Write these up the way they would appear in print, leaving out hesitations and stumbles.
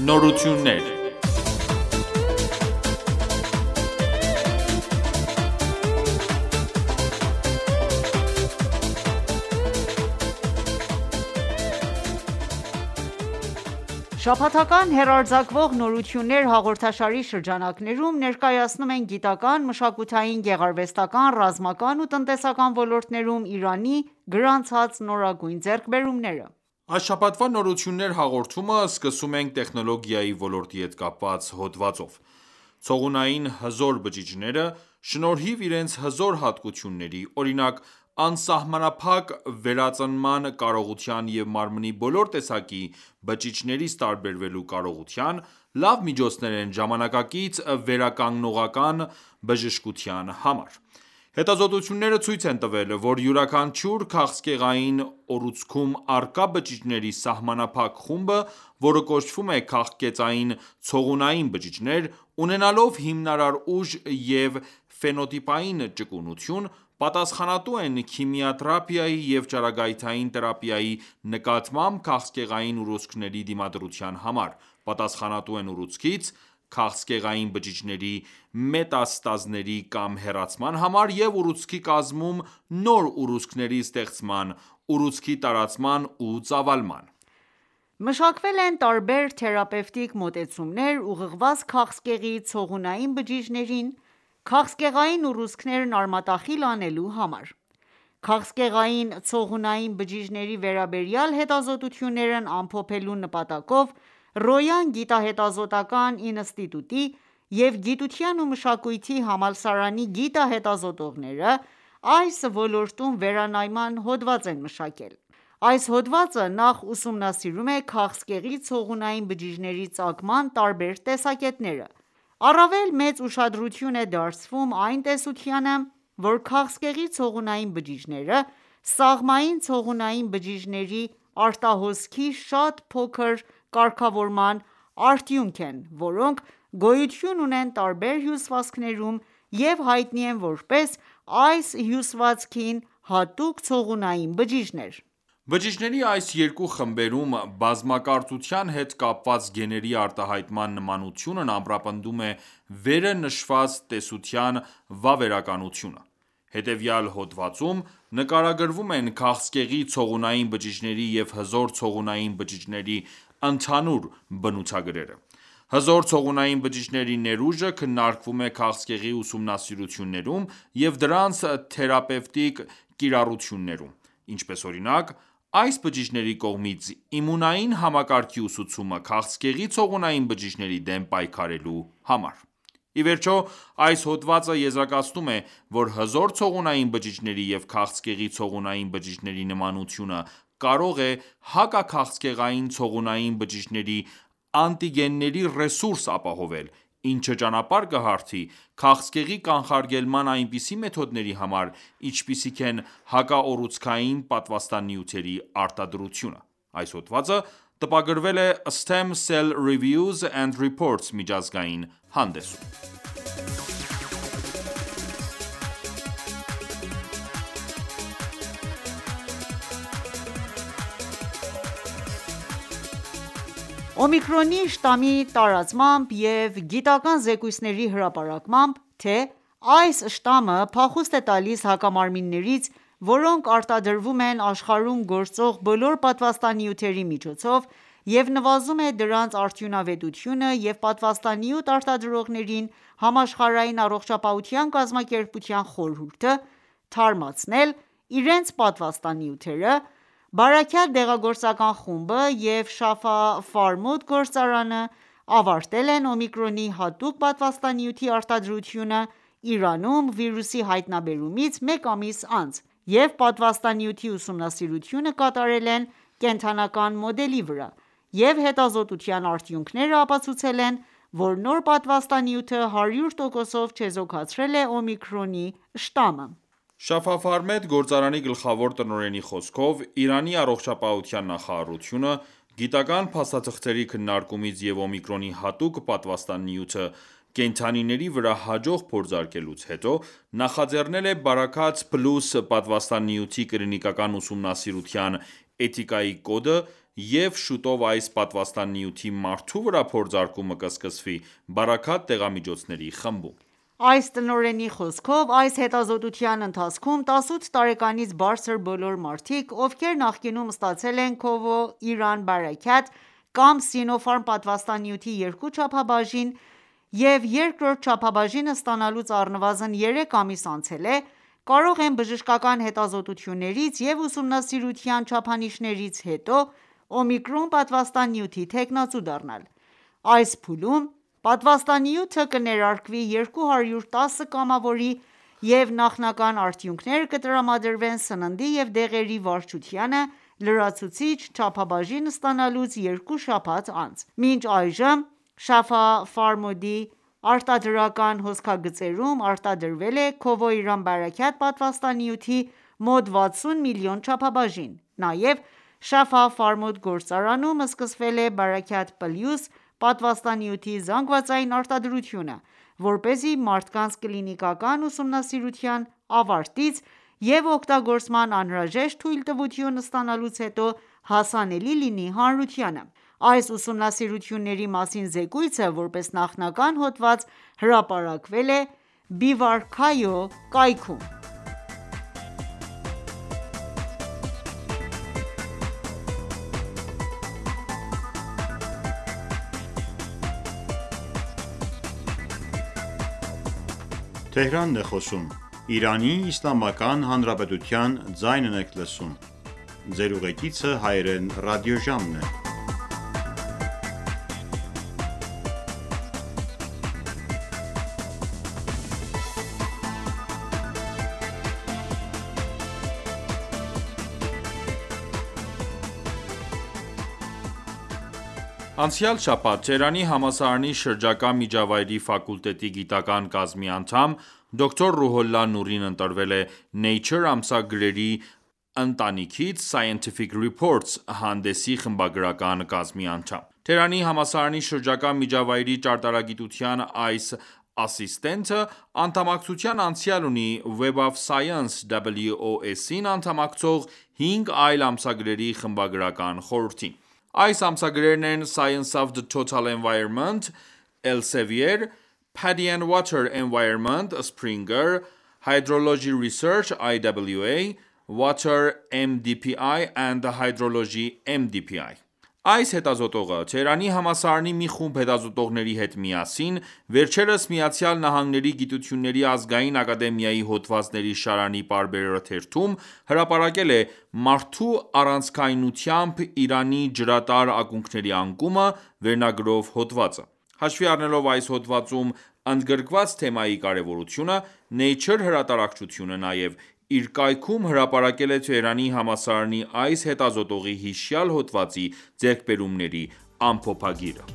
Նորություններ Շաբաթական հեռարձակվող «Նորություններ» հաղորդաշարի շրջանակներում ներկայացնում ենք գիտական, մշակութային, գեղարվեստական, ռազմական ու տնտեսական ոլորտներում Իրանի գրանցած նորագույն ձեռքբերումները։ Այս շաբաթվա «Նորություններ» հաղորդումը սկսում ենք տեխնոլոգիայի ոլորտի հետ կապված հոդվածով։ Ցողունային հզոր բջիջները, շնորհիվ իրենց հզոր հատկությունների, օրինակ՝ անսահմանափակ վերածնման կարողության և մարմնի բոլոր տեսակի բջիջներից տարբերվելու կարողության, լավ միջոցներ են ժամանակակից վերականգնողական բժշկության համար։ Հետազոտությունները ցույց են տվել, որ յուրաքանչյուր քաղցկեղային ուռուցքում առկա բջիջների սահմանափակ խումբը, որը կոչվում է քաղցկեղային ցողունային բջիջներ, ունենալով հիմնարար ուժ և ֆենոտիպային ճկունություն, պատասխանատու են քիմիաթերապիայի և ճառագայթային թերապիայի նկատմամբ քաղցկեղային ուռուցքների դիմադրության համար, պատասխանատու են ուռուցքից, քաղցկեղային բջիջների մետաստազների կամ հեռացման համար և ուռուցքի կազմում նոր ուռուցքների ստեղծման, ուռուցքի տարածման ու ծավալման։ Մշակվել են տարբեր թերապևտիկ մոտեցումներ՝ ուղղված քաղցկեղի ցողունային բջիջներին քաղցկեղային ուռուցքներն արմատախիլ անելու համար։ Քաղցկեղային ցողունային բջիջների վերաբերյալ հետազոտություններն ամփոփելու նպատակով Ռոյան գիտահետազոտական ինստիտուտի և Գիտության ու մշակույթի համալսարանի գիտահետազոտողները այս ոլորտում վերանայման հոդված են մշակել։ Այս հոդվածը նախ ուսումնասիրում է քաղցկեղի ցողունային բջիջների ծագման տարբեր տեսակետները։ Առավել մեծ ուշադրություն է դարձվում այն տեսությանը, որ քաղցկեղի ցողունային բջիջները սաղմային ցողունային բջիջների արտահոսքի շատ փոքր կարգավորման արդյունք են, որոնք գոյություն ունեն տարբեր հյուսվածքներում և հայտնի են որպես այս հյուսվածքին հատուկ ցողունային բջիջներ։ Բջիջների այս երկու խմբերում բազմակարծության հետ կապված գեների արտահայտման նմանությունն ամրապնդում է վերը նշված տեսության վավերականությունը։ Հետևյալ հոդվածում նկարագրվում են քաղցկեղի ցողունային բջիջների և հզոր ցողունային բջիջների ընդհանուր բնութագրերը։ Հզոր ցողունային բջիջների ներուժը քննարկվում է քաղցկեղի ուսումնասիրություններում և դրանց թերապևտիկ կիրառություններում, ինչպես օրինակ՝ այս բջիջների կողմից իմունային համակարգի ուսուցումը քաղցկեղի ցողունային բջիջների դեմ պայքարելու համար։ Ի վերջո, այս հոդվածը եզրակացնում է, որ հզոր ցողունային բջիջների և քաղցկեղի ցողունային բջիջների նմանությունը կարող է հակաքաղցկեղային ցողունային բջիջների անտիգենների ռեսուրս ապահովել, ինչը ճանապարհ կհարթի քաղցկեղի կանխարգելման այնպիսի մեթոդների համար, ինչպիսիք են հակաուռուցքային պատվաստանյութերի արտադրությունը։ Այս հոդվածը տպագրվել է Stem Cell Reviews and Reports միջազգային հանդեսում։ Օմիկրոնի շտամի տարածմամբ և գիտական զեկույցների հրապարակմամբ, թե այս շտամը փախուստ է տալիս հակամարմիններից, որոնք արտադրվում են աշխարհում գործող բոլոր պատվաստանյութերի միջոցով և նվազում է դրանց արդյունավետությունը և պատվաստանյութ արտադրողներին Համաշխարհային առողջապահության կազմակերպության խորհուրդը թարմացնել իրենց պատվաստանյութերը, Բարաքաթ դեղագործական խումբը և Shafa Farmud գործարանը ավարտել են օմիկրոնի հատուկ պատվաստանյութի արտադրությունը Իրանում վիրուսի հայտնաբերումից մեկ ամիս անց և պատվաստանյութի ուսումնասիրությունը կատարել են կենդանական մոդելի վրա, և հետազոտության արդյունքները ապացուցել են, որ նոր պատվաստանյութը 100%-ով չեզոքացրել է օմիկրոնի շտամը։ Shafa Farmed գործարանի գլխավոր տնօրենի խոսքով, Իրանի առողջապահության նախարարությունը գիտական փաստաթղթերի քննարկումից և օմիկրոնի հատուկ պատվաստանյութը կենդանիների վրա հաջող փորձարկելուց հետո նախաձեռնել է Barakat Plus պատվաստանյութի կլինիկական ուսումնասիրության էթիկայի կոդը և շուտով այս պատվաստանյութի մարդու վրա փորձարկումը կսկսվի բարաքատ դեղամիջոցների խմբում: Այս տնօրենի խոսքով, այս հետազոտության ընթացքում 18 տարեկանից բարձր բոլոր մարդիկ, ովքեր նախկինում ստացել են Քովո-Իրան բարաքաթ կամ Սինոֆարմ պատվաստանյութի երկու չափաբաժին և երկրորդ չափաբաժինը ստանալուց առնվազն 3 ամիս անցել է, կարող են բժշկական հետազոտություններից և ուսումնասիրության չափանիշներից հետո օմիկրոն պատվաստանյութի թեկնածու դառնալ: Այս փուլում պատվաստանյութը կներարկվի 210 կամավորի և նախնական արդյունքները կտրամադրվեն սննդի և դեղերի վարչությանը լրացուցիչ չափաբաժին ստանալուց 2 շաբաթ անց: Մինչ այժմ Շաֆա Ֆարմոդի արտադրական հոսքագծերում արտադրվել է Քովո-Իրան բարաքաթ պատվաստանյութի մոտ 60 միլիոն չափաբաժին: Նաև Շաֆա Ֆարմոդ գործարանում սկսվել է Բարաքաթ Պլյուս պատվաստանյութի զանգվածային արտադրությունը, որպեսզի մարդկանց կլինիկական ուսումնասիրության ավարտից և օգտագործման անհրաժեշտ թույլտվություն ստանալուց հետո հասանելի լինի հանրությանը: Այս ուսումնասիրությունների մասին զեկույցը, որպես նախնական հոդված, հրապարակվել է Բիվարքայո կայքում: Անցյալ շաբաթ Թեհրանի համալսարանի շրջակա միջավայրի ֆակուլտետի գիտական կազմի անդամ դոկտոր Ռուհոլլա Նուրին ընտրվել է Nature ամսագրերի ընտանիքից Scientific Reports հանդեսի խմբագրական կազմի անդամ: Թեհրանի համալսարանի շրջակա միջավայրի ճարտարագիտության այս ասիստենտը անդամակցության անցյալ ունի Web of Science WOS-ին անդամակցող 5 այլ ամսագրերի խմբագրական խորհրդին: Այս ամսագրերն են Science of the Total Environment Elsevier, Paddy and Water Environment Springer, Hydrology Research IWA, Water MDPI and Hydrology MDPI: Այս հետազոտողը Թեհրանի համալսարանի մի խումբ հետազոտողների հետ միասին վերջերս ԱՄՆ-ի Գիտությունների ազգային ակադեմիայի հոդվածների շարանի պարբերաթերթում հրապարակել է «Մարդու առանցքայնությամբ Իրանի ջրատար ակունքների անկումը» վերնագրով հոդվածը: Հաշվի առնելով այս հոդվածում ընդգրկված թեմայի կարևորությունը, Nature հրատարակչությունը նաև իր կայքում հրապարակել է Թեհրանի համալսարանի այս հետազոտողի հիշյալ հոդվածի ձեռքբերումների ամփոփագիրը: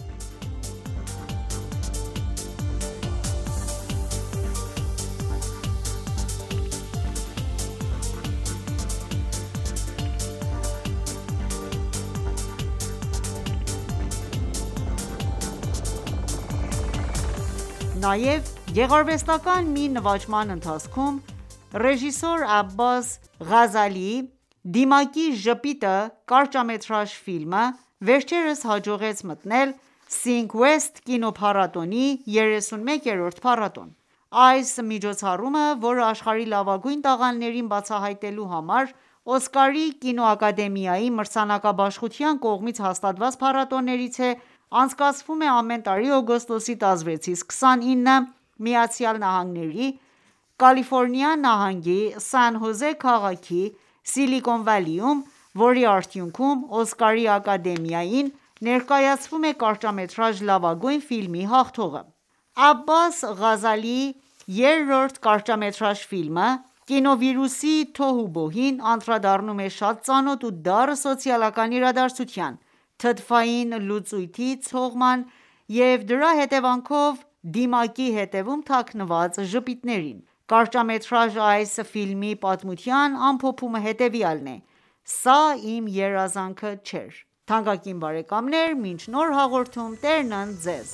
Նաև գեղարվեստական մի նվաճման ընթացքում ռեժիսոր Աբբաս Ղազալիի «Դիմակի ժպիտը» կարճամետրաժ ֆիլմը վերջերս հաջողեց մտնել Think West կինոփառատոնի 31-րդ փառատոն: Այս միջոցառումը, որը աշխարհի լավագույն տաղանդներին բացահայտելու համար Օսկարի կինոակադեմիայի մրցանակաբաշխության կողմից հաստատված փառատոներից է, անցկացվում է ամեն տարի օգոստոսի 16-ից 29-ը ԱՄՆ-ի Կալիֆորնիա նահանգի Սան Հոզե քաղաքի Սիլիկոն Վալիում, որի արդյունքում Օսկարի ակադեմիային ներկայացվում է կարճամետրաժ լավագույն ֆիլմի հաղթողը: Աբբաս Ղազալիի երրորդ կարճամետրաժ ֆիլմը կինովիրուսի թոհուբոհին անդրադառնում է շատ ծանոթ ու դառը սոցիալական իրադարձության՝ թթվային լուծույթի ցողման և դրա հետևանքով դիմակի ետևում թաքնված ժպիտներին: Կարճամետրաժ այս ֆիլմի պատմության ամփոփումը հետևյալն է. «Սա իմ երազանքը չէր»: Թանկագին բարեկամներ մինչ նոր հաղորդում Տերն ընդ Ձեզ: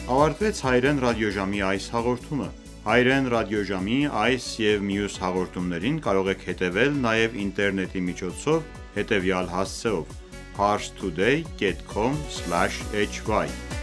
ավարտվեց հայրեն ռադիոժամի այս հաղորդումը։ Հայրեն ռադիոժամի այս և մյուս հաղորդումներին կարող եք հետևել նաև ինտերնետի միջոցով հետևյալ հասցեով՝ parstoday.com/hy